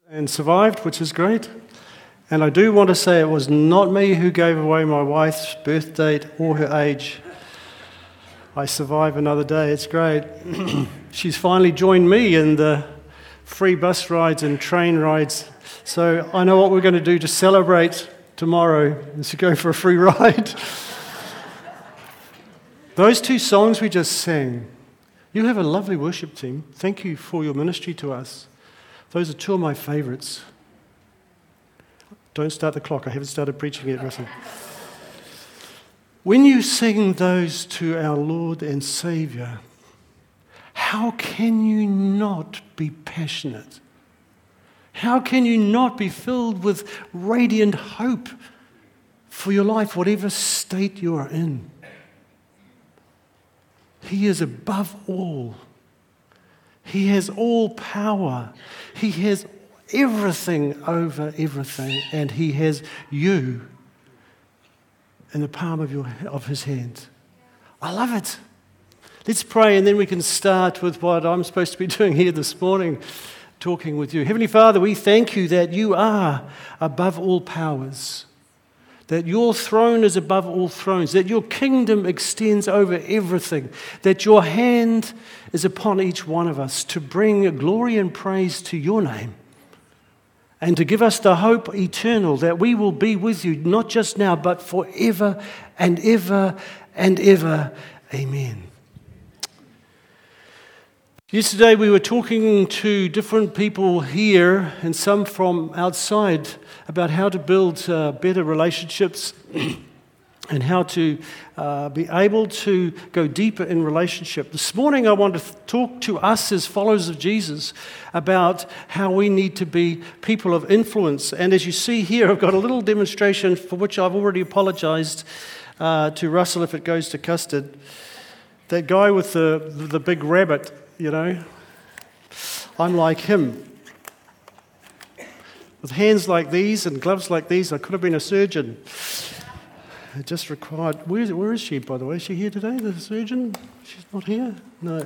and survived, which is great. And I do want to say it was not me who gave away my wife's birth date or her age. I survive another day. It's great. She's finally joined me in the free bus rides and train rides. So I know what we're going to do to celebrate tomorrow is to go for a free ride. Those two songs we just sang, you have a lovely worship team. Thank you for your ministry to us. Those are two of my favorites. Don't start the clock. I haven't started preaching yet, Russell. When you sing those to our Lord and Saviour, how can you not be passionate? How can you not be filled with radiant hope for your life, whatever state you are in? He is above all. He has all power. He has everything over everything, and He has you in the palm of His hand. I love it. Let's pray, and then we can start with what I'm supposed to be doing here this morning, talking with you. Heavenly Father, we thank you that you are above all powers, that your throne is above all thrones, that your kingdom extends over everything, that your hand is upon each one of us to bring glory and praise to your name, and to give us the hope eternal that we will be with you, not just now, but forever and ever and ever. Amen. Yesterday we were talking to different people here and some from outside about how to build better relationships and how to be able to go deeper in relationship. This morning I want to talk to us as followers of Jesus about how we need to be people of influence. And as you see here, I've got a little demonstration for which I've already apologized to Russell if it goes to custard. That guy with the big rabbit, you know, I'm like him. With hands like these and gloves like these, I could have been a surgeon. It just required... Where is she, by the way? Is she here today, the surgeon? She's not here? No.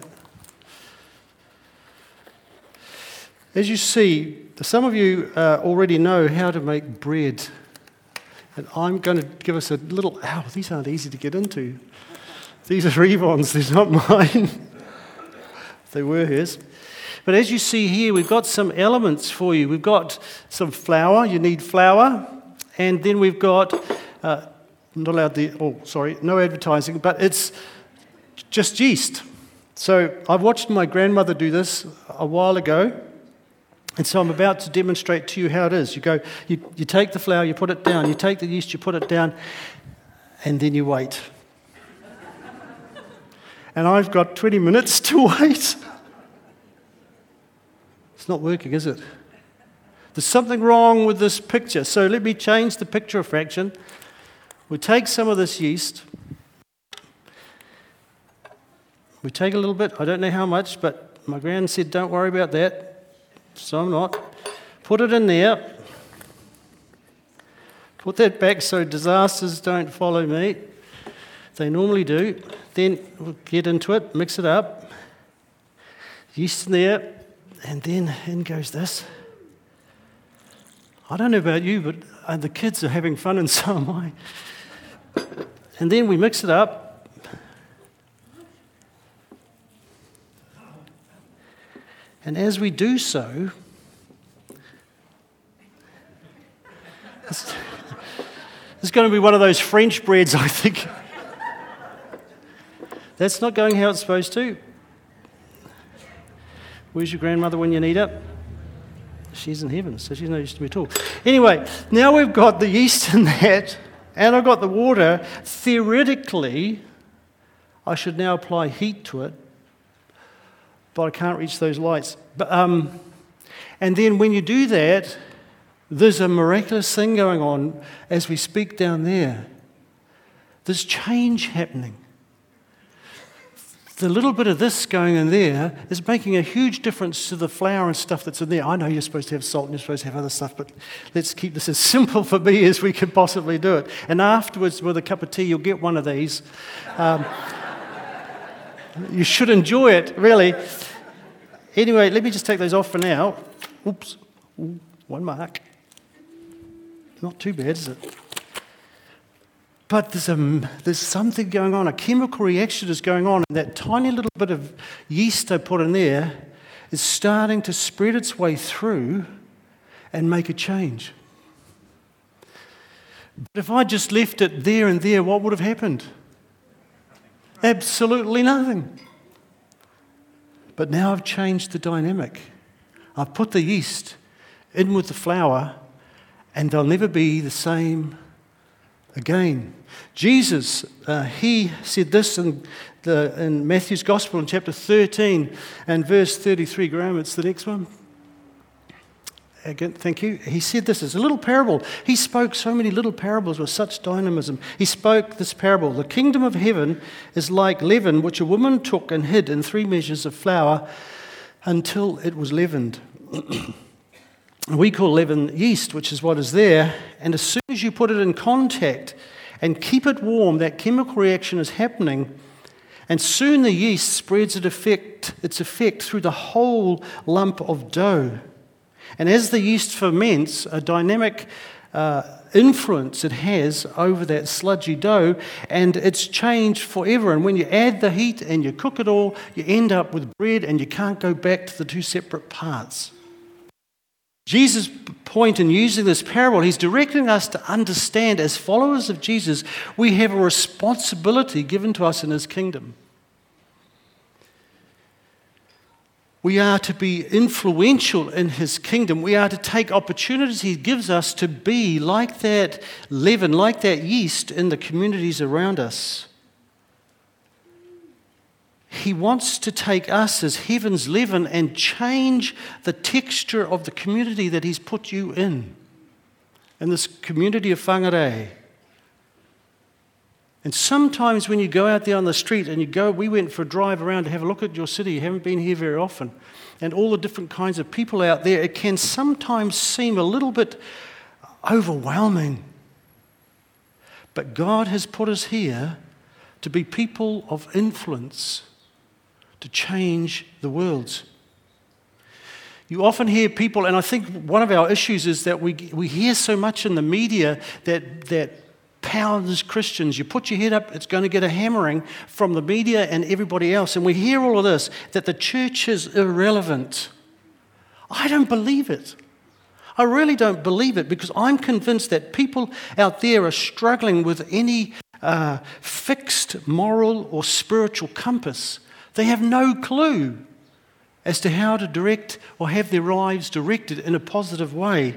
As you see, some of you already know how to make bread. And I'm going to give us a little... Ow, these aren't easy to get into. These are Yvonne's, they're not mine. They were hers. But as you see here, we've got some elements for you. We've got some flour. You need flour. And then we've got... not allowed no advertising, but it's just yeast. So I watched my grandmother do this a while ago, and so I'm about to demonstrate to you how it is. You take the flour, you put it down, you take the yeast, you put it down, and then you wait. And I've got 20 minutes to wait. It's not working, is it? There's something wrong with this picture, so let me change the picture a fraction. We take some of this yeast, we take a little bit, I don't know how much, but my gran said don't worry about that, so I'm not. Put it in there, put that back so disasters don't follow me. They normally do. Then we'll get into it, mix it up, yeast in there, and then in goes this. I don't know about you, but the kids are having fun and so am I. And then we mix it up. And as we do so, this is going to be one of those French breads, I think. That's not going how it's supposed to. Where's your grandmother when you need her? She's in heaven, so she's no use to me at all. Anyway, now we've got the yeast in that, and I've got the water. Theoretically, I should now apply heat to it, but I can't reach those lights. And then when you do that, there's a miraculous thing going on as we speak down there. There's change happening. The little bit of this going in there is making a huge difference to the flour and stuff that's in there. I know you're supposed to have salt and you're supposed to have other stuff, but let's keep this as simple for me as we can possibly do it. And afterwards, with a cup of tea, you'll get one of these. You should enjoy it, really. Anyway, let me just take those off for now. Oops. 1 mark. Not too bad, is it? But there's something going on. A chemical reaction is going on, and that tiny little bit of yeast I put in there is starting to spread its way through and make a change. But if I just left it there and there, what would have happened? Absolutely nothing. But now I've changed the dynamic. I've put the yeast in with the flour, and they'll never be the same again. Jesus, he said this in Matthew's Gospel in chapter 13 and verse 33. Graham, it's the next one. Again, thank you. He said this. It's a little parable. He spoke so many little parables with such dynamism. He spoke this parable. The kingdom of heaven is like leaven, which a woman took and hid in 3 measures of flour until it was leavened. We call leaven yeast, which is what is there. And as soon as you put it in contact and keep it warm, that chemical reaction is happening. And soon the yeast spreads its effect through the whole lump of dough. And as the yeast ferments, a dynamic influence it has over that sludgy dough, and it's changed forever. And when you add the heat and you cook it all, you end up with bread, and you can't go back to the 2 separate parts. Jesus' point in using this parable, he's directing us to understand, as followers of Jesus, we have a responsibility given to us in his kingdom. We are to be influential in his kingdom. We are to take opportunities he gives us to be like that leaven, like that yeast in the communities around us. He wants to take us as heaven's leaven and change the texture of the community that he's put you in this community of whangarei. And sometimes when you go out there on the street and we went for a drive around to have a look at your city, you haven't been here very often, and all the different kinds of people out there, it can sometimes seem a little bit overwhelming. But God has put us here to be people of influence, to change the world. You often hear people, and I think one of our issues is that we hear so much in the media that pounds Christians. You put your head up, it's going to get a hammering from the media and everybody else. And we hear all of this, that the church is irrelevant. I don't believe it. I really don't believe it, because I'm convinced that people out there are struggling with any fixed moral or spiritual compass. They have no clue as to how to direct or have their lives directed in a positive way.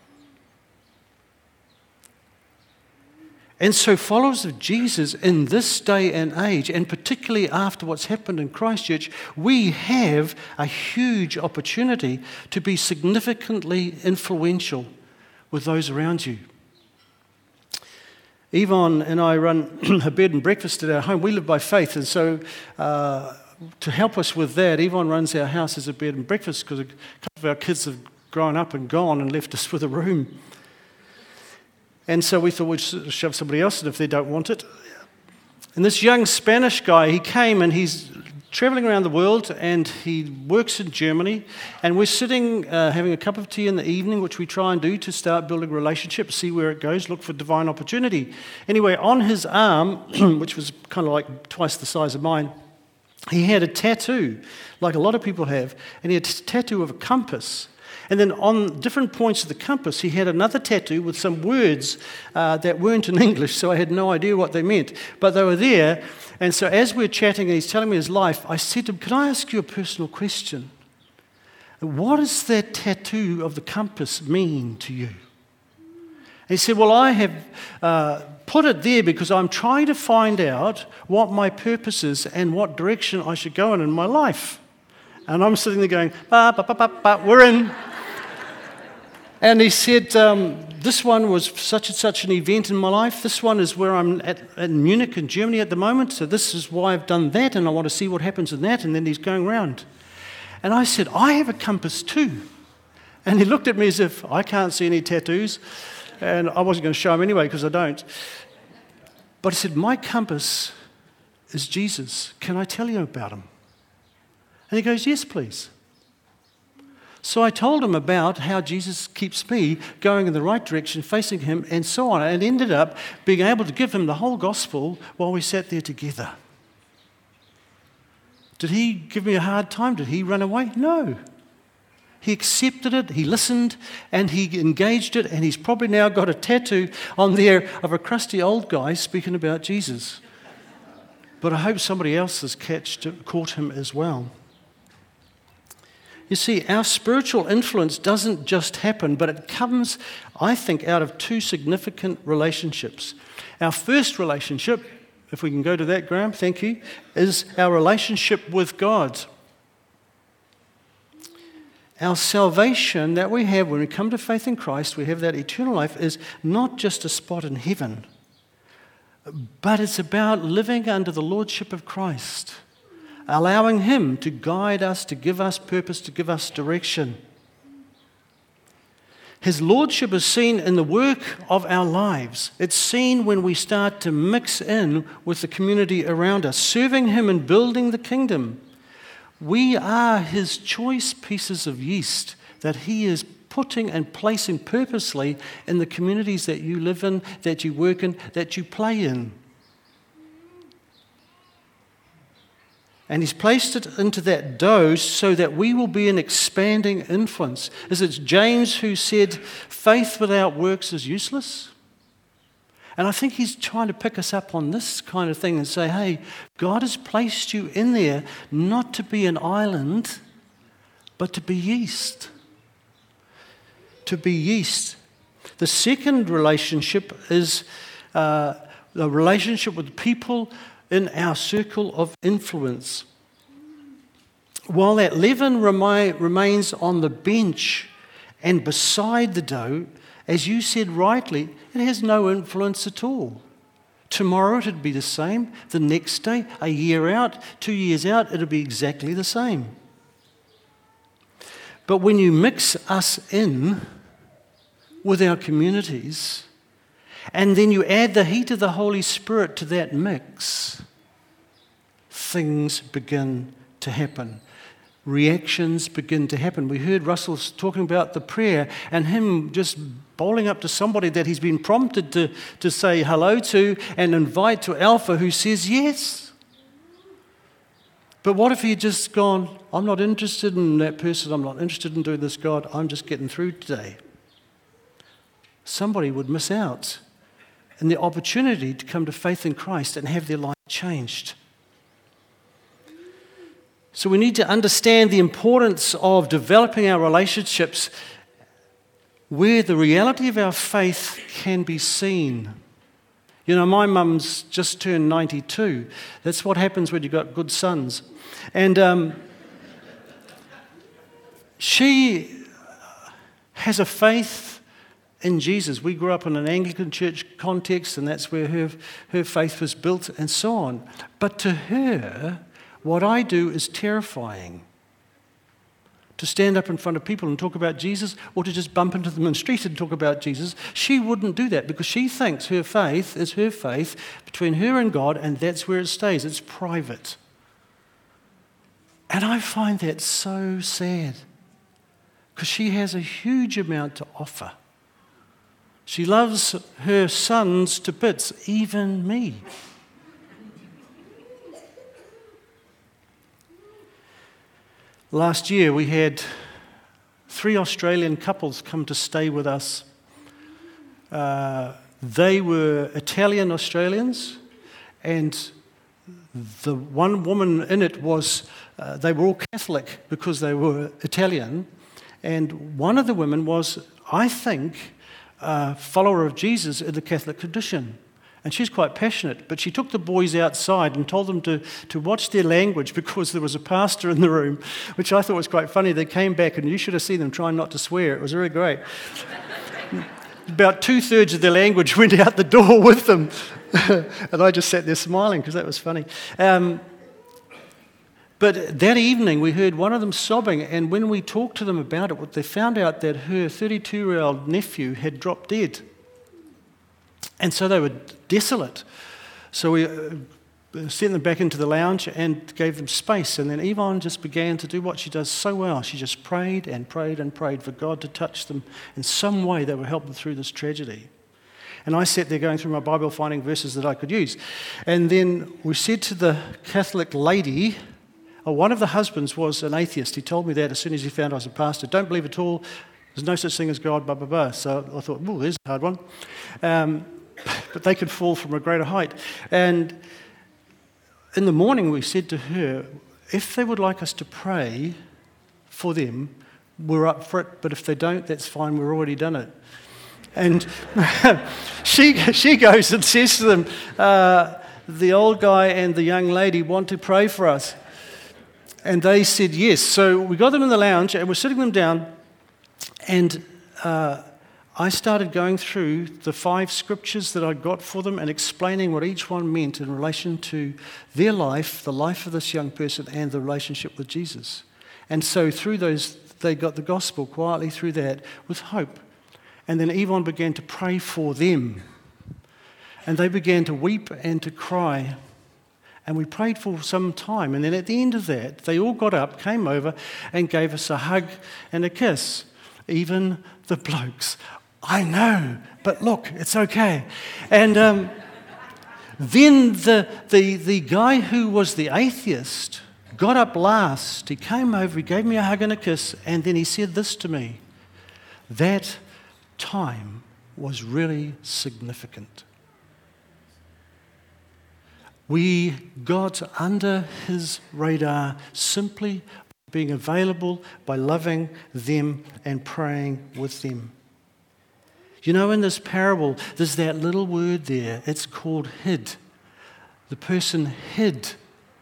And so followers of Jesus in this day and age, and particularly after what's happened in Christchurch, we have a huge opportunity to be significantly influential with those around you. Yvonne and I run a bed and breakfast at our home. We live by faith, and so to help us with that, Yvonne runs our house as a bed and breakfast because a couple of our kids have grown up and gone and left us with a room. And so we thought we'd shove somebody else in if they don't want it. And this young Spanish guy, he came and he's traveling around the world and he works in Germany. And we're sitting having a cup of tea in the evening, which we try and do to start building relationships, see where it goes, look for divine opportunity. Anyway, on his arm, which was kind of like twice the size of mine, he had a tattoo, like a lot of people have, and he had a tattoo of a compass. And then on different points of the compass, he had another tattoo with some words that weren't in English, so I had no idea what they meant. But they were there. And so as we're chatting and he's telling me his life, I said to him, "Can I ask you a personal question? What does that tattoo of the compass mean to you?" And he said, "Well, I have put it there because I'm trying to find out what my purpose is and what direction I should go in my life." And I'm sitting there going, we're in. And he said, "This one was such and such an event in my life. This one is where I'm at Munich in Germany at the moment. So this is why I've done that, and I want to see what happens in that." And then he's going round. And I said, "I have a compass too." And he looked at me as if I can't see any tattoos. And I wasn't going to show him anyway because I don't. But he said, "My compass is Jesus. Can I tell you about him?" And he goes, "Yes, please." So I told him about how Jesus keeps me going in the right direction, facing him, and so on, and ended up being able to give him the whole gospel while we sat there together. Did he give me a hard time? Did he run away? No. He accepted it, he listened, and he engaged it, and he's probably now got a tattoo on there of a crusty old guy speaking about Jesus. But I hope somebody else has caught him as well. You see, our spiritual influence doesn't just happen, but it comes, I think, out of two significant relationships. Our first relationship, if we can go to that, Graham, thank you, is our relationship with God. Our salvation that we have when we come to faith in Christ, we have that eternal life, is not just a spot in heaven, but it's about living under the lordship of Christ, allowing him to guide us, to give us purpose, to give us direction. His lordship is seen in the work of our lives. It's seen when we start to mix in with the community around us, serving him and building the kingdom. We are his choice pieces of yeast that he is putting and placing purposely in the communities that you live in, that you work in, that you play in. And he's placed it into that dough so that we will be an expanding influence. Is it James who said, faith without works is useless? And I think he's trying to pick us up on this kind of thing and say, hey, God has placed you in there not to be an island, but to be yeast. To be yeast. The second relationship is the relationship with people in our circle of influence. While that leaven remains on the bench and beside the dough, as you said rightly, it has no influence at all. Tomorrow it'd be the same. The next day, a year out, 2 years out, it'll be exactly the same. But when you mix us in with our communities, and then you add the heat of the Holy Spirit to that mix, things begin to happen. Reactions begin to happen. We heard Russell talking about the prayer and him just bowling up to somebody that he's been prompted to say hello to and invite to Alpha, who says yes. But what if he had just gone, I'm not interested in that person, I'm not interested in doing this, God, I'm just getting through today. Somebody would miss out on the opportunity to come to faith in Christ and have their life changed. So we need to understand the importance of developing our relationships where the reality of our faith can be seen. You know, my mum's just turned 92. That's what happens when you've got good sons. And she has a faith in Jesus. We grew up in an Anglican church context, and that's where her faith was built and so on. But to her, what I do is terrifying. To stand up in front of people and talk about Jesus, or to just bump into them in the street and talk about Jesus. She wouldn't do that because she thinks her faith is her faith between her and God, and that's where it stays. It's private. And I find that so sad because she has a huge amount to offer. She loves her sons to bits, even me. Last year, we had 3 Australian couples come to stay with us. They were Italian Australians, and the one woman in it was, they were all Catholic because they were Italian, and one of the women was, I think, a follower of Jesus in the Catholic tradition. And she's quite passionate, but she took the boys outside and told them to watch their language because there was a pastor in the room, which I thought was quite funny. They came back, and you should have seen them trying not to swear. It was really great. About 2/3 of their language went out the door with them. And I just sat there smiling because that was funny. But that evening, we heard one of them sobbing, and when we talked to them about it, they found out that her 32-year-old nephew had dropped dead. And so they were desolate. So we sent them back into the lounge and gave them space. And then Yvonne just began to do what she does so well. She just prayed and prayed and prayed for God to touch them in some way that would help them through this tragedy. And I sat there going through my Bible, finding verses that I could use. And then we said to the Catholic lady, one of the husbands was an atheist. He told me that as soon as he found I was a pastor. Don't believe at all. There's no such thing as God, blah, blah, blah. So I thought, well, there's a hard one. But they could fall from a greater height. And in the morning, we said to her, if they would like us to pray for them, we're up for it. But if they don't, that's fine. We've already done it. And she goes and says to them, the old guy and the young lady want to pray for us. And they said yes. So we got them in the lounge and we're sitting them down. And I started going through the 5 scriptures that I got for them and explaining what each one meant in relation to their life, the life of this young person, and the relationship with Jesus. And so through those, they got the gospel quietly through that with hope. And then Yvonne began to pray for them. And they began to weep and to cry. And we prayed for some time. And then at the end of that, they all got up, came over, and gave us a hug and a kiss. Even the blokes. I know, but look, it's okay. And then the guy who was the atheist got up last. He came over, he gave me a hug and a kiss, and then he said this to me. That time was really significant. We got under his radar simply being available by loving them and praying with them. You know, in this parable, there's that little word there. It's called hid. The person hid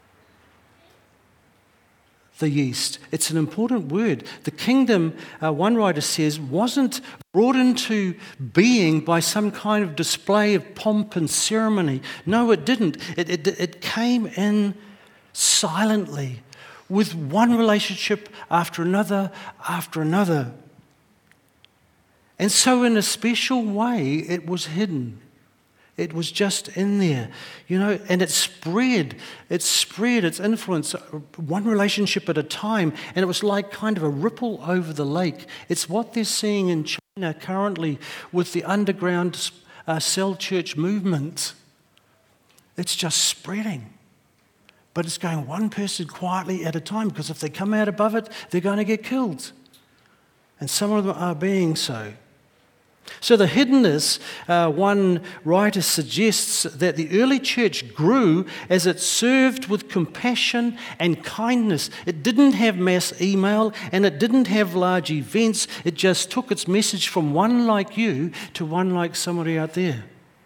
the yeast. It's an important word. The kingdom, one writer says, wasn't brought into being by some kind of display of pomp and ceremony. No, it didn't. It came in silently, with one relationship after another after another. And so in a special way, it was hidden. It was just in there, you know, and it spread its influence, one relationship at a time, and it was like kind of a ripple over the lake. It's what they're seeing in China currently with the underground cell church movement. It's just spreading. But it's going one person quietly at a time, because if they come out above it, they're going to get killed. And some of them are being so. So the hiddenness, one writer suggests that the early church grew as it served with compassion and kindness. It didn't have mass email and it didn't have large events. It just took its message from one like you to one like somebody out there.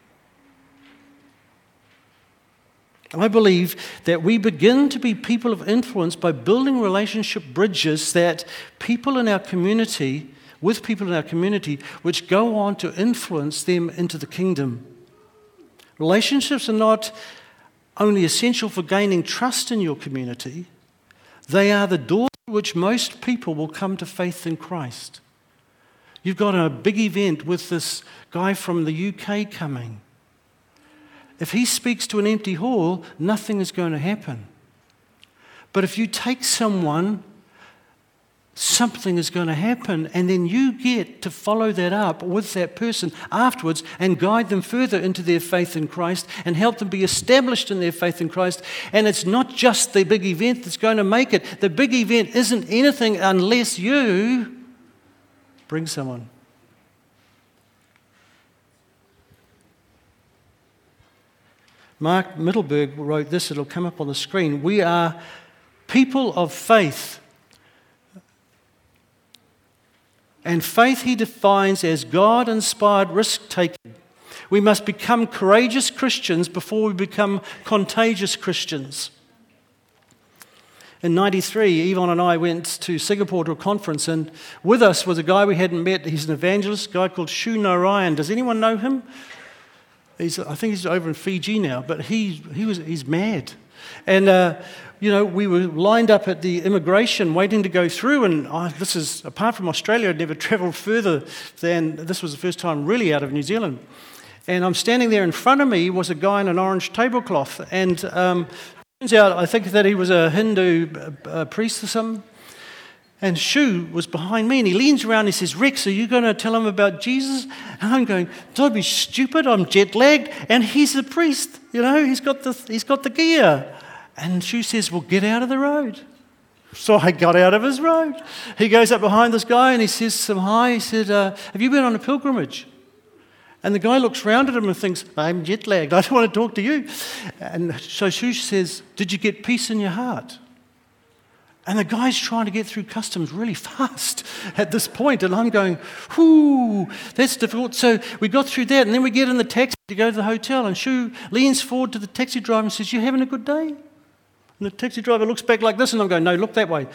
I believe that we begin to be people of influence by building relationship bridges that people in our community, with people in our community, which go on to influence them into the kingdom. Relationships are not only essential for gaining trust in your community, they are the door through which most people will come to faith in Christ. You've got a big event with this guy from the UK coming. If he speaks to an empty hall, nothing is going to happen. But if you take someone, something is going to happen, and then you get to follow that up with that person afterwards and guide them further into their faith in Christ and help them be established in their faith in Christ. And it's not just the big event that's going to make it. The big event isn't anything unless you bring someone. Mark Mittelberg wrote this, it'll come up on the screen. We are people of faith. And faith he defines as God-inspired risk-taking. We must become courageous Christians before we become contagious Christians. In 93, Yvonne and I went to Singapore to a conference, and with us was a guy we hadn't met. He's an evangelist, a guy called Shu Narayan. Does anyone know him? I think he's over in Fiji now, but he's mad. And we were lined up at the immigration waiting to go through, and this is, apart from Australia, I'd never travelled further than, this was the first time really out of New Zealand. And I'm standing there. In front of me was a guy in an orange tablecloth. And turns out, I think that he was a Hindu priest or something. And Shu was behind me, and he leans around and he says, "Rex, are you going to tell him about Jesus?" And I'm going, "Don't be stupid, I'm jet lagged." And he's a priest, he's got the gear. And Shu says, "Well, get out of the road." So I got out of his road. He goes up behind this guy and he says some hi. He said, "Have you been on a pilgrimage?" And the guy looks round at him and thinks, "I'm jet lagged, I don't want to talk to you." And so Shu says, "Did you get peace in your heart?" And the guy's trying to get through customs really fast at this point, and I'm going, whoo, that's difficult. So we got through that, and then we get in the taxi to go to the hotel, and Shu leans forward to the taxi driver and says, "You having a good day?" And the taxi driver looks back like this, and I'm going, "No, look that way."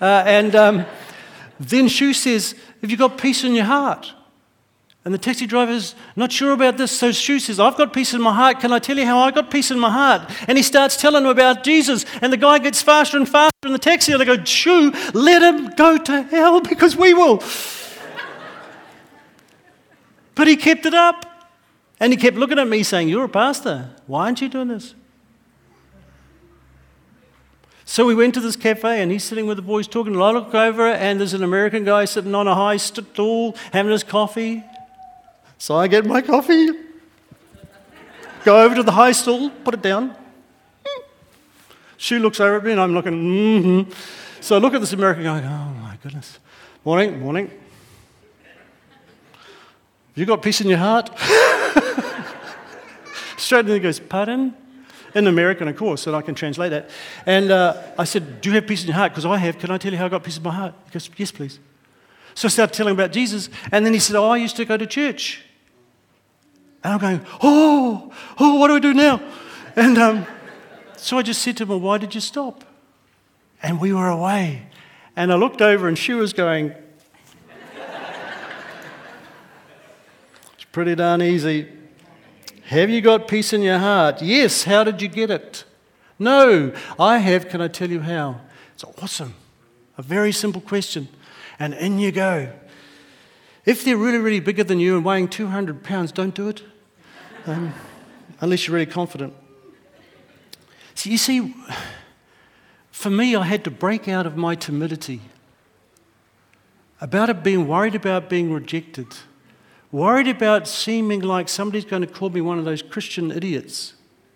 Then Shu says, "Have you got peace in your heart?" And the taxi driver's not sure about this, so Shu says, "I've got peace in my heart. Can I tell you how I got peace in my heart?" And he starts telling him about Jesus, and the guy gets faster and faster in the taxi, and I go, "Shu, let him go to hell because we will." But he kept it up, and he kept looking at me saying, "You're a pastor. Why aren't you doing this?" So we went to this cafe, and he's sitting with the boys talking, and I look over, and there's an American guy sitting on a high stool having his coffee. So I get my coffee, go over to the high stool, put it down. Shu looks over at me, and I'm looking, So I look at this American guy, oh my goodness. Morning. You got peace in your heart? Straight in, he goes, "Pardon?" In American, of course, and I can translate that. And I said, "Do you have peace in your heart?" Because I have. "Can I tell you how I got peace in my heart?" He goes, "Yes, please." So I started telling him about Jesus, and then he said, "Oh, I used to go to church." And I'm going, oh, what do we do now? And so I just said to him, "Well, why did you stop?" And we were away. And I looked over, and she was going, "It's pretty darn easy. Have you got peace in your heart?" "Yes." "How did you get it?" "No, I have. Can I tell you how?" It's awesome. A very simple question. And in you go. If they're really, really bigger than you and weighing 200 pounds, don't do it. Unless you're really confident. So you see, for me, I had to break out of my timidity. About it being worried about being rejected. Worried about seeming like somebody's going to call me one of those Christian idiots.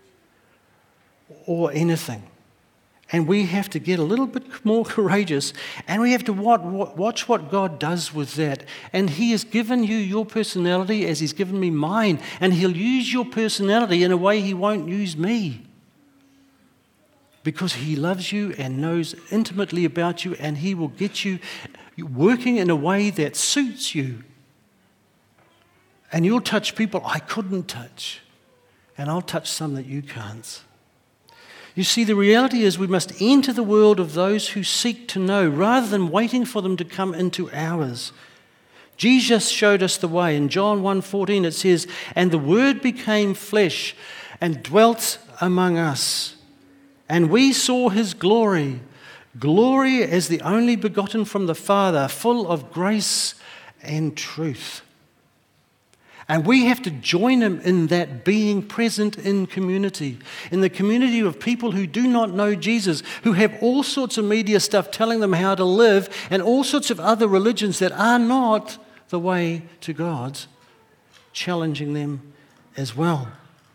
Or anything. And we have to get a little bit more courageous, and we have to watch what God does with that. And He has given you your personality as He's given me mine, and He'll use your personality in a way He won't use me. Because He loves you and knows intimately about you, and He will get you working in a way that suits you. And you'll touch people I couldn't touch, and I'll touch some that you can't. You see, the reality is we must enter the world of those who seek to know rather than waiting for them to come into ours. Jesus showed us the way. In John 1:14 it says, "And the Word became flesh and dwelt among us. And we saw His glory, glory as the only begotten from the Father, full of grace and truth." And we have to join Him in that being present in community, in the community of people who do not know Jesus, who have all sorts of media stuff telling them how to live, and all sorts of other religions that are not the way to God, challenging them as well.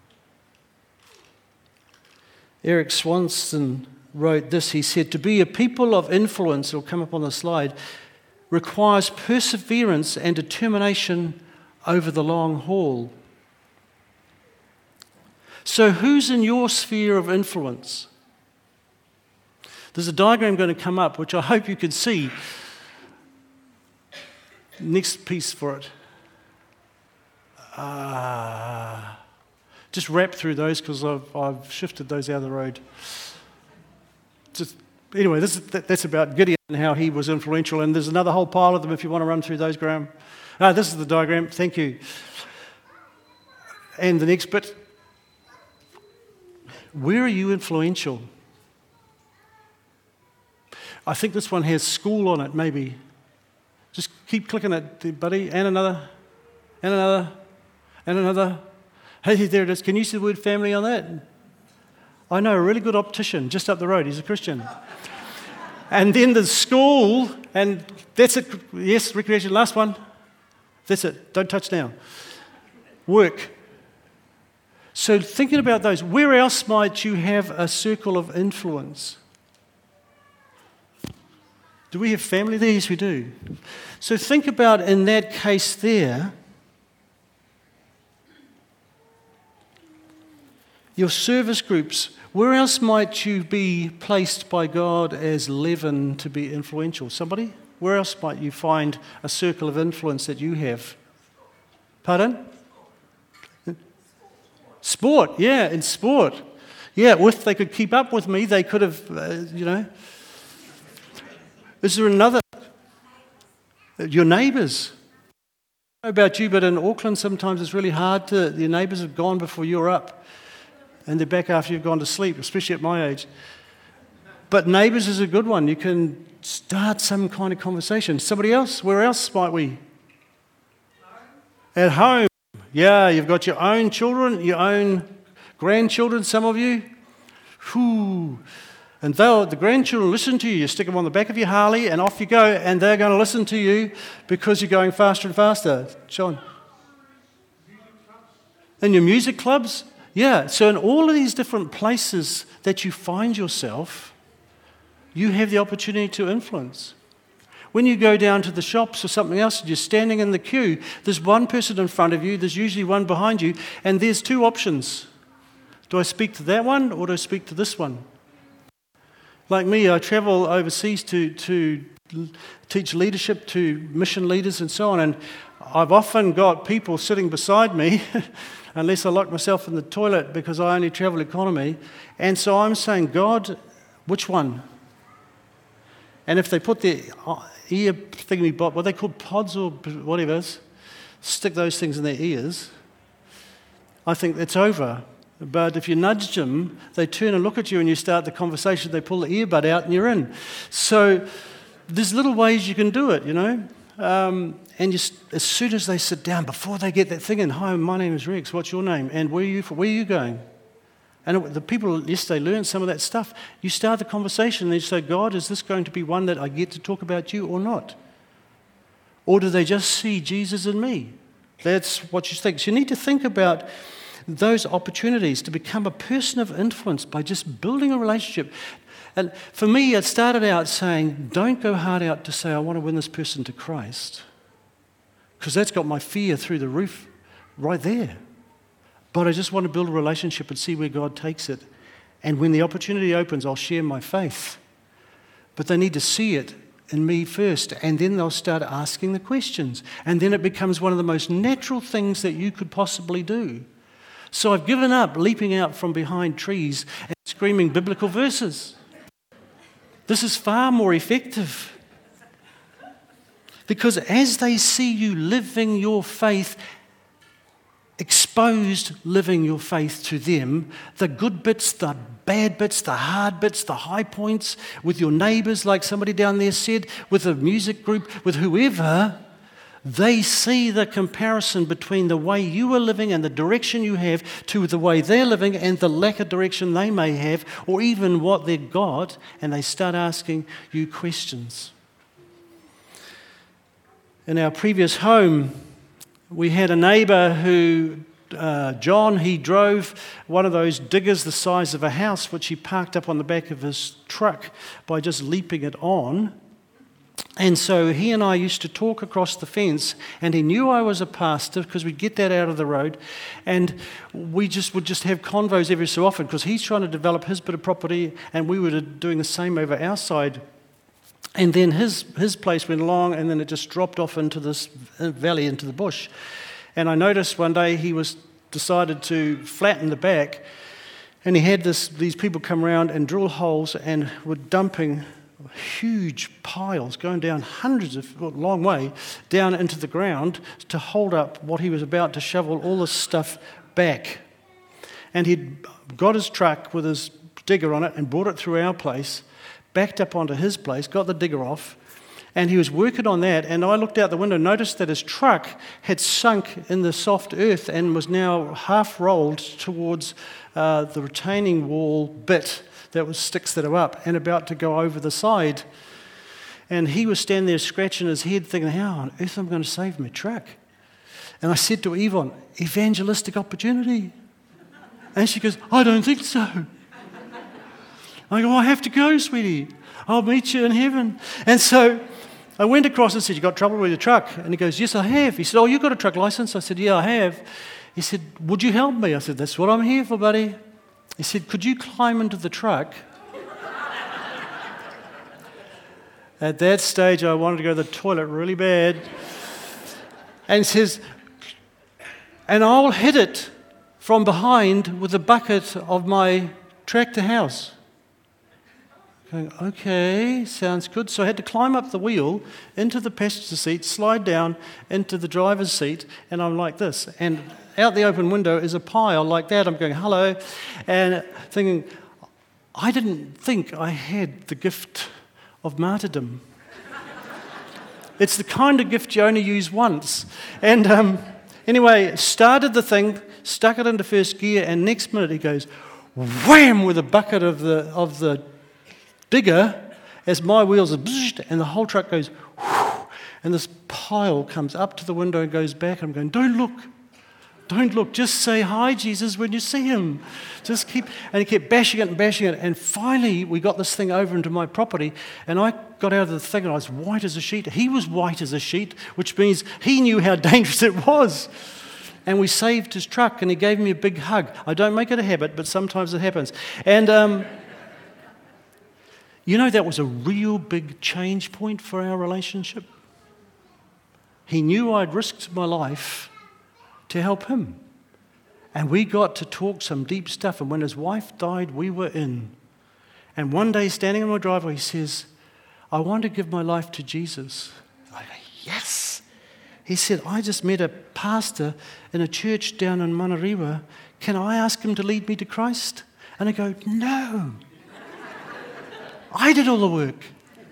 Eric Swanson wrote this. He said, "To be a people of influence," it'll come up on the slide, "requires perseverance and determination over the long haul." So who's in your sphere of influence? There's a diagram going to come up, which I hope you can see. Next piece for it. Just wrap through those because I've shifted those out of the road. Anyway, that's about Gideon and how he was influential, and there's another whole pile of them if you want to run through those, Graham. This is the diagram. Thank you. And the next bit. Where are you influential? I think this one has school on it, maybe. Just keep clicking it, buddy. And another. And another. And another. Hey, there it is. Can you see the word family on that? I know a really good optician just up the road. He's a Christian. And then the school, and that's it. Yes, recreation, last one. That's it. Don't touch now. Work. So thinking about those, where else might you have a circle of influence? Do we have family there? Yes, we do. So think about in that case there, your service groups, where else might you be placed by God as leaven to be influential? Somebody? Where else might you find a circle of influence that you have? Pardon? Sport, yeah, in sport. Yeah, if they could keep up with me, they could have, Is there another? Your neighbours. I don't know about you, but in Auckland sometimes it's really hard your neighbours have gone before you're up. And they're back after you've gone to sleep, especially at my age. But neighbours is a good one. You can start some kind of conversation. Somebody else? Where else might we? At home. Yeah, you've got your own children, your own grandchildren, some of you. Whew. And the grandchildren listen to you. You stick them on the back of your Harley and off you go, and they're going to listen to you because you're going faster and faster. John? In your music clubs? Yeah, so in all of these different places that you find yourself, you have the opportunity to influence. When you go down to the shops or something else, and you're standing in the queue, there's one person in front of you, there's usually one behind you, and there's two options. Do I speak to that one or do I speak to this one? Like me, I travel overseas to teach leadership to mission leaders and so on, and I've often got people sitting beside me, unless I lock myself in the toilet because I only travel economy, and so I'm saying, God, which one? And if they put their ear thingy, what they call pods or whatever, stick those things in their ears, I think it's over. But if you nudge them, they turn and look at you and you start the conversation, they pull the earbud out and you're in. So there's little ways you can do it, and as soon as they sit down, before they get that thing in, hi, my name is Rex, what's your name? And where are you going? And the people, yes, they learn some of that stuff. You start the conversation and you say, God, is this going to be one that I get to talk about you or not? Or do they just see Jesus in me? That's what you think. So you need to think about those opportunities to become a person of influence by just building a relationship. And for me, it started out saying, don't go hard out to say, I want to win this person to Christ. Because that's got my fear through the roof right there. But I just want to build a relationship and see where God takes it. And when the opportunity opens, I'll share my faith. But they need to see it in me first, and then they'll start asking the questions. And then it becomes one of the most natural things that you could possibly do. So I've given up leaping out from behind trees and screaming biblical verses. This is far more effective. Because as they see you living your faith, exposed living your faith to them, the good bits, the bad bits, the hard bits, the high points, with your neighbours, like somebody down there said, with a music group, with whoever, they see the comparison between the way you are living and the direction you have to the way they're living and the lack of direction they may have, or even what they've got, and they start asking you questions. In our previous home, we had a neighbour who, John, he drove one of those diggers the size of a house, which he parked up on the back of his truck by just leaping it on. And so he and I used to talk across the fence, and he knew I was a pastor because we'd get that out of the road, and we would just have convos every so often because he's trying to develop his bit of property, and we were doing the same over our side. And then his place went along, and then it just dropped off into this valley, into the bush. And I noticed one day he decided to flatten the back, and he had these people come around and drill holes and were dumping huge piles going down long way down into the ground to hold up what he was about to shovel all this stuff back. And he'd got his truck with his digger on it and brought it through our place, backed up onto his place, got the digger off, And he was working on that, and I looked out the window and noticed that his truck had sunk in the soft earth and was now half rolled towards the retaining wall bit that was sticks that are up and about to go over the side. And he was standing there scratching his head thinking, how on earth am I going to save my truck? And I said to Yvonne, evangelistic opportunity. And she goes, I don't think so. I go, I have to go, sweetie. I'll meet you in heaven. And so I went across and said, you got trouble with your truck? And he goes, yes, I have. He said, oh, you got a truck license? I said, yeah, I have. He said, would you help me? I said, that's what I'm here for, buddy. He said, could you climb into the truck? At that stage, I wanted to go to the toilet really bad. And he says, and I'll hit it from behind with a bucket of my tractor house. Going, okay, sounds good. So I had to climb up the wheel into the passenger seat, slide down into the driver's seat, and I'm like this. And out the open window is a pile like that. I'm going, hello, and thinking, I didn't think I had the gift of martyrdom. It's the kind of gift you only use once. And anyway, started the thing, stuck it into first gear, and next minute he goes, wham, with a bucket of the digger as my wheels are, and the whole truck goes, whoosh, and this pile comes up to the window and goes back. I'm going, don't look, just say hi, Jesus, when you see him. Just keep, and he kept bashing it, and finally we got this thing over into my property, and I got out of the thing and I was white as a sheet. He was white as a sheet, which means he knew how dangerous it was. And we saved his truck, and he gave me a big hug. I don't make it a habit, but sometimes it happens. And you know, that was a real big change point for our relationship. He knew I'd risked my life to help him. And we got to talk some deep stuff. And when his wife died, we were in. And one day, standing in my driveway, he says, I want to give my life to Jesus. I go, yes. He said, I just met a pastor in a church down in Manariwa. Can I ask him to lead me to Christ? And I go, no. I did all the work.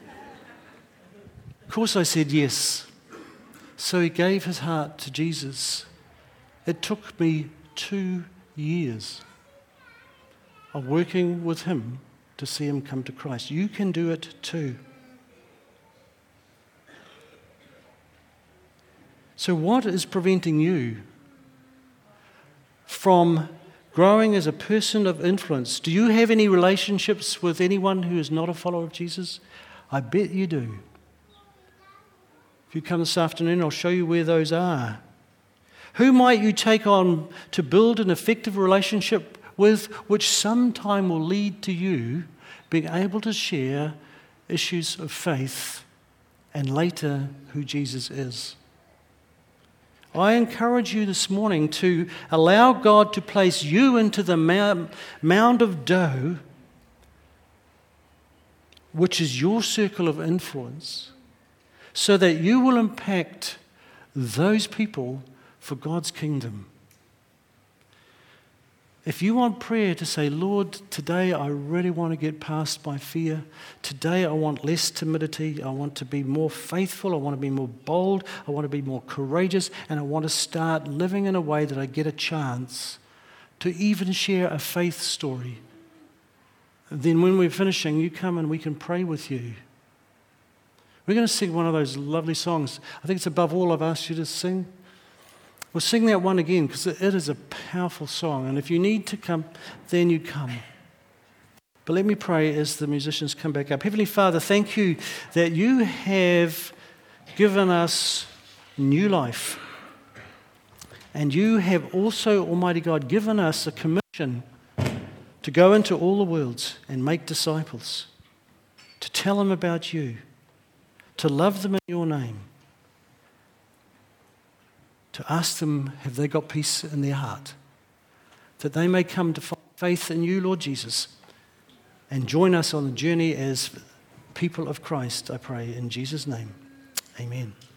Of course I said yes. So he gave his heart to Jesus. It took me 2 years of working with him to see him come to Christ. You can do it too. So what is preventing you from growing as a person of influence? Do you have any relationships with anyone who is not a follower of Jesus? I bet you do. If you come this afternoon, I'll show you where those are. Who might you take on to build an effective relationship with, which sometime will lead to you being able to share issues of faith and later who Jesus is? I encourage you this morning to allow God to place you into the mound of dough, which is your circle of influence, so that you will impact those people for God's kingdom. If you want prayer to say, Lord, today I really want to get past my fear. Today I want less timidity. I want to be more faithful. I want to be more bold. I want to be more courageous. And I want to start living in a way that I get a chance to even share a faith story. Then when we're finishing, you come and we can pray with you. We're going to sing one of those lovely songs. I think it's Above All I've asked you to sing. We'll sing that one again because it is a powerful song. And if you need to come, then you come. But let me pray as the musicians come back up. Heavenly Father, thank you that you have given us new life. And you have also, Almighty God, given us a commission to go into all the worlds and make disciples, to tell them about you, to love them in your name, to ask them, have they got peace in their heart, that they may come to find faith in you, Lord Jesus, and join us on the journey as people of Christ, I pray, in Jesus' name. Amen.